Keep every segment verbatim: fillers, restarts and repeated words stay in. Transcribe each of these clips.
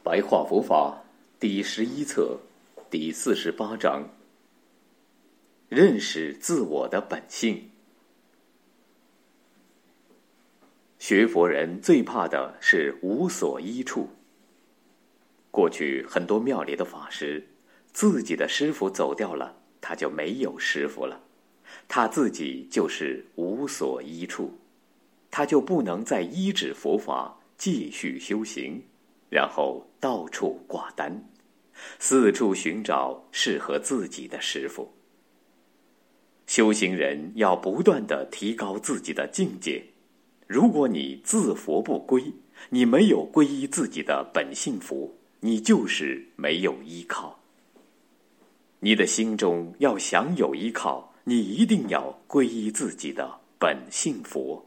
白话佛法第十一册第四十八章：认识自我的本性。学佛人最怕的是无所依处。过去很多庙里的法师，自己的师父走掉了，他就没有师父了，他自己就是无所依处，他就不能再依止佛法继续修行，然后到处挂单，四处寻找适合自己的师父。修行人要不断地提高自己的境界。如果你自佛不归，你没有皈依自己的本性佛，你就是没有依靠。你的心中要想有依靠，你一定要皈依自己的本性佛。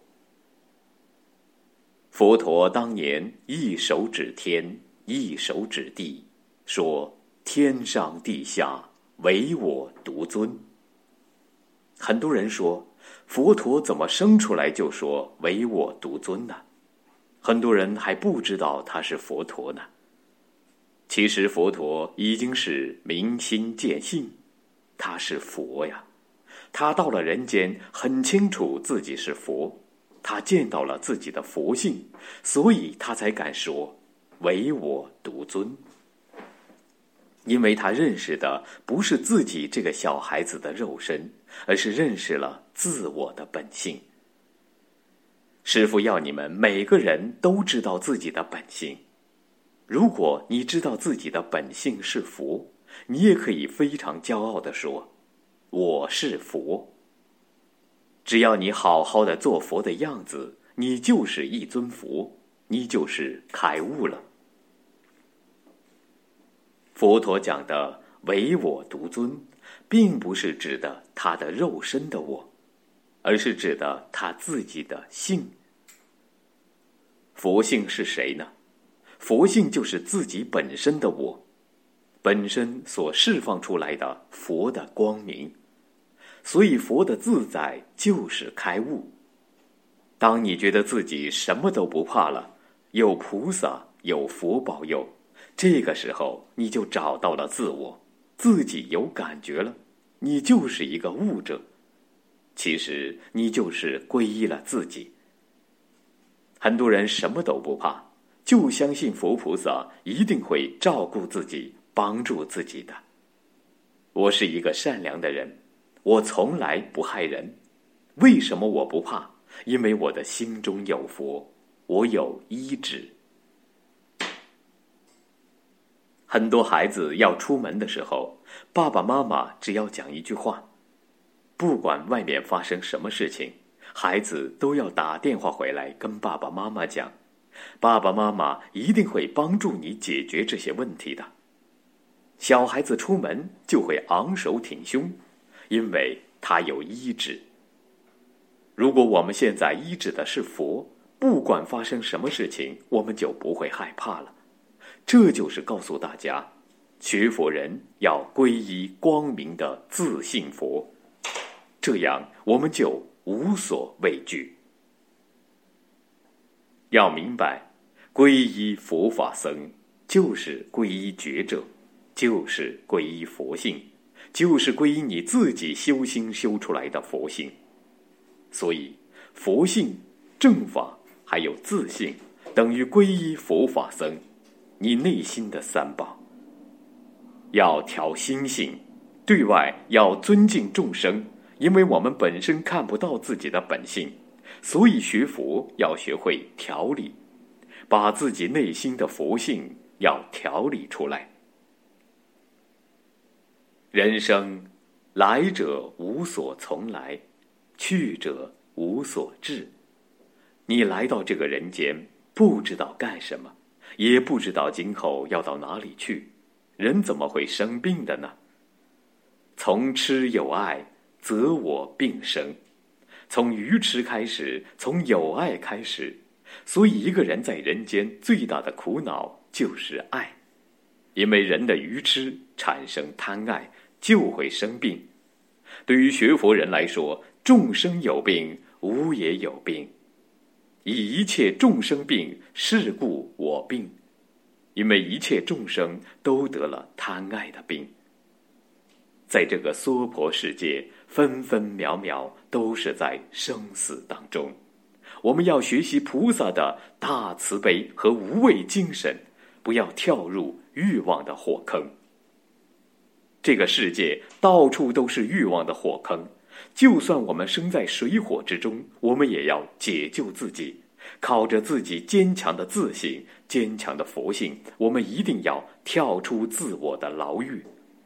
佛陀当年一手指天，一手指地，说天上地下唯我独尊。很多人说，佛陀怎么生出来就说唯我独尊呢？很多人还不知道他是佛陀呢。其实佛陀已经是明心见性，他是佛呀。他到了人间，很清楚自己是佛，他见到了自己的佛性，所以他才敢说唯我独尊。因为他认识的不是自己这个小孩子的肉身，而是认识了自我的本性。师父要你们每个人都知道自己的本性。如果你知道自己的本性是佛，你也可以非常骄傲地说，我是佛。只要你好好的做佛的样子，你就是一尊佛，你就是开悟了。佛陀讲的唯我独尊，并不是指的他的肉身的我，而是指的他自己的性。佛性是谁呢？佛性就是自己本身的我，本身所释放出来的佛的光明。所以佛的自在就是开悟。当你觉得自己什么都不怕了，有菩萨有佛保佑，这个时候你就找到了自我，自己有感觉了，你就是一个悟者。其实你就是皈依了自己。很多人什么都不怕，就相信佛菩萨一定会照顾自己，帮助自己的。我是一个善良的人，我从来不害人。为什么我不怕？因为我的心中有佛，我有依止。很多孩子要出门的时候，爸爸妈妈只要讲一句话，不管外面发生什么事情，孩子都要打电话回来跟爸爸妈妈讲，爸爸妈妈一定会帮助你解决这些问题的。小孩子出门就会昂首挺胸，因为他有依止。如果我们现在依止的是佛，不管发生什么事情，我们就不会害怕了。这就是告诉大家，学佛人要皈依光明的自性佛，这样我们就无所畏惧。要明白，皈依佛法僧就是皈依觉者，就是皈依佛性，就是皈依你自己修心修出来的佛性。所以佛性、正法还有自性等于皈依佛法僧，你内心的三宝。要调心性，对外要尊敬众生，因为我们本身看不到自己的本性，所以学佛要学会调理，把自己内心的佛性要调理出来。人生来者无所从来，去者无所至。你来到这个人间，不知道干什么，也不知道今后要到哪里去，人怎么会生病的呢？从痴有爱，则我病生。从愚痴开始，从有爱开始。所以一个人在人间最大的苦恼就是爱，因为人的愚痴产生贪爱，就会生病。对于学佛人来说，众生有病，吾也有病。以一切众生病，是故我病。 因为一切众生都得了贪爱的病。在这个娑婆世界，分分秒秒都是在生死当中。我们要学习菩萨的大慈悲和无畏精神，不要跳入欲望的火坑。这个世界到处都是欲望的火坑，就算我们生在水火之中，我们也要解救自己，靠着自己坚强的自信、坚强的佛性，我们一定要跳出自我的牢狱。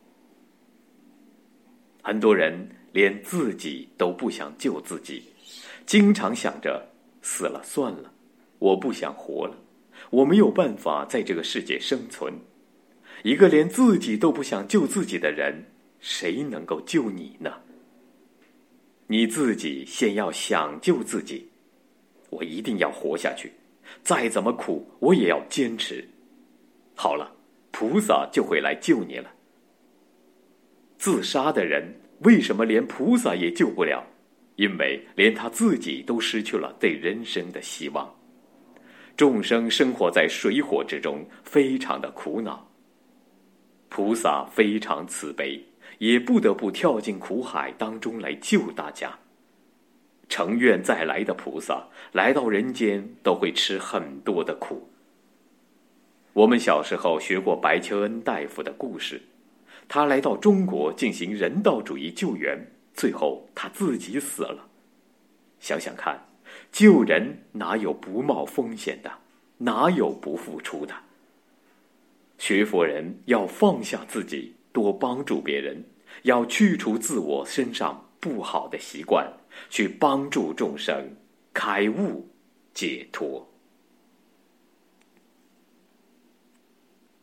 很多人连自己都不想救自己，经常想着死了算了，我不想活了，我没有办法在这个世界生存。一个连自己都不想救自己的人，谁能够救你呢？你自己先要想救自己，我一定要活下去，再怎么苦我也要坚持。好了，菩萨就会来救你了。自杀的人为什么连菩萨也救不了？因为连他自己都失去了对人生的希望。众生生活在水火之中，非常的苦恼。菩萨非常慈悲，也不得不跳进苦海当中来救大家。成愿再来的菩萨来到人间都会吃很多的苦。我们小时候学过白求恩大夫的故事，他来到中国进行人道主义救援，最后他自己死了。想想看，救人哪有不冒风险的，哪有不付出的？学佛人要放下自己，多帮助别人，要去除自我身上不好的习惯，去帮助众生开悟解脱。